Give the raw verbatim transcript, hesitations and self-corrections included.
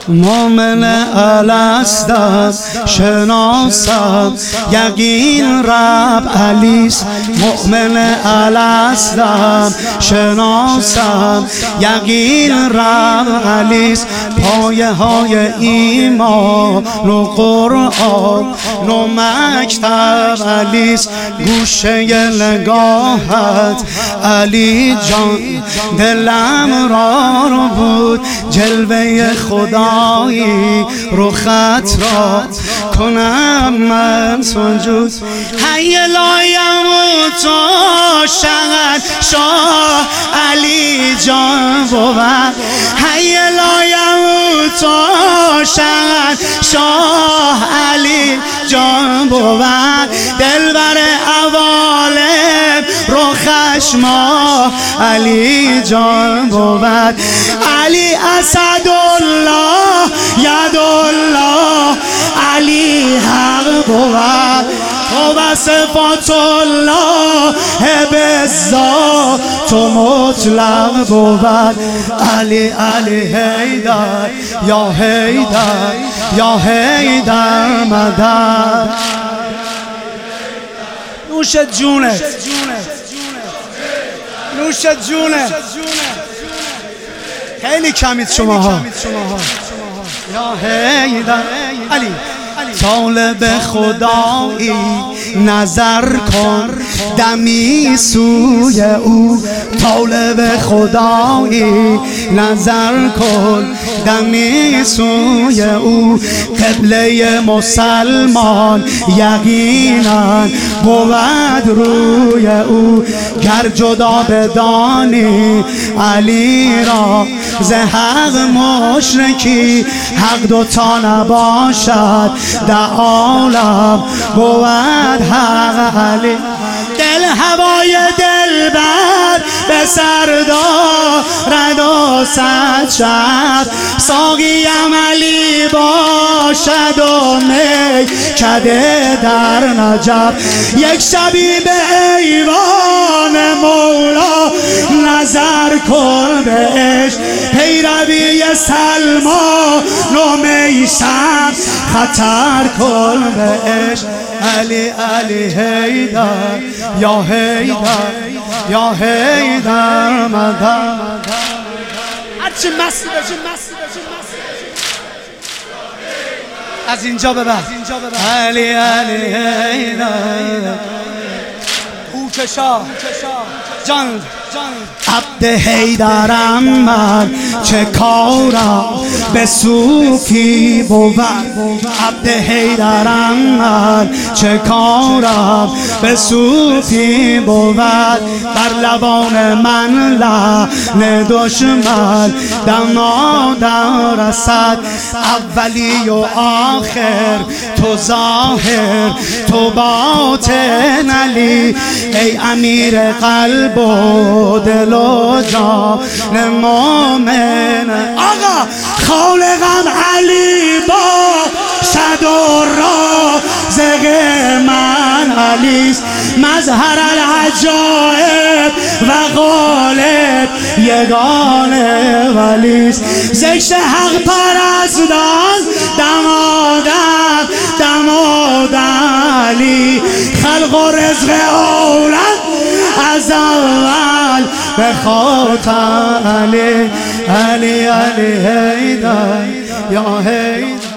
مؤمن الستم شناسم یقین رب علیست. مؤمن الستم شناسم یقین رب علیست. پایه های ایمان و قرآن و مکتب علیست. گوشه نگاهت علی جان دلم را رو بود. جلوه خدایی رخت را کنم من سجود. هی لایم تو شهد شاه علی جان بود. هی لایم تو شهد شاه علی جان بود. دلبر عوالم رخش ماه علی جان بود. علی اسدالله یدالله علی حق بود. تو و صفات الله بزا تو مطلق بود. علی علی حیدر یا حیدر یا حیدر مدد. نوش جونت نوش جونت خیلی کمید شماها. یا حیدر علی طالب خدایی نظر کن دمی سوی او. طالب خدایی نظر کن دمی سوی او. قبله مسلمان یقینا بود روی او. گر جدا بدانی علی را ز حق مشرکی. حق دوتا نباشد در عالم بود حق علی. دل هوای دلبر به سر دارد و صد شب. ساقیم علی باشد و می کده در نجف. یک شبی به ایوان مولا نظر کن به عشق. پیروی سلمان و میثم خطر کن به عشق. علی علی حیدر یا حیدر یا حیدر مدد. هرچی مستی بچه مستی بچه از اینجا به بعد. علی علی حیدر او کشا جان عبد حیدرم من چه کارم به صوفی بود. عبد حیدرم من چه کارم به صوفی بود. بر لبان من لعن دشمن دمادم رسد. اولی و آخر تو ظاهر تو باطن علی. ای امیر قلب و دل و جان مومن. آقا خالقم علی باشد و رازق من علیست. مظهر العجایب و غالب یگانه ولیست. زشت حق پرستان دمادم دمادم علی. خلق و رزق عالم از اول به خاطر علی. علی علی حیدر یا حیدر.